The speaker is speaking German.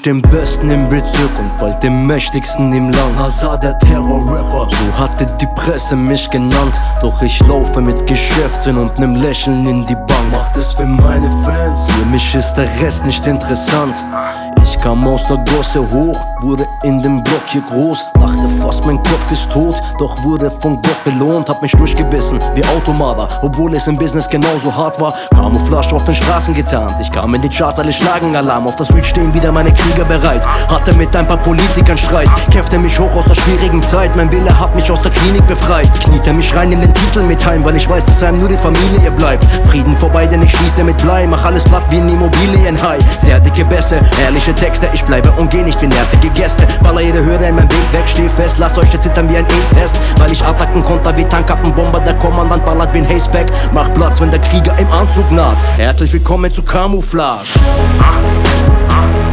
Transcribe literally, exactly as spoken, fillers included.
ich den Besten im Bezirk und bald den Mächtigsten im Land. Hazard, der Terror-Rapper, so hatte die Presse mich genannt. Doch ich laufe mit Geschäftssinn und nem Lächeln in die Bank. Macht es für meine Fans, für mich ist der Rest nicht interessant. Ich kam aus der Gosse hoch, wurde in dem Block hier groß. Dachte fast mein Kopf ist tot, doch wurde von Gott belohnt. Hab mich durchgebissen wie Automata, obwohl es im Business genauso hart war. Camouflage auf den Straßen getarnt, ich kam in die Charts, alle schlagen Alarm. Auf der Street stehen wieder meine Krieger bereit. Hatte mit ein paar Politikern Streit, kämpfte mich hoch aus der schwierigen Zeit. Mein Wille hat mich aus der Klinik befreit. Kniete mich rein in den Titel mit heim, weil ich weiß, dass einem nur die Familie bleibt. Frieden vorbei, denn ich schieße mit Blei, mach alles platt wie ein Immobilienhai. Sehr dicke Bässe, ehrliche Texte, ich bleibe und geh nicht wie nervige Gäste. Baller jede Hürde in meinem Weg weg, steh fest, lasst euch jetzt zittern wie ein E-Fest. Weil ich Attacken konter wie Tankkappenbomber, der Kommandant ballert wie ein Haceback. Mach Platz, wenn der Krieger im Anzug naht. Herzlich willkommen zu Camouflage.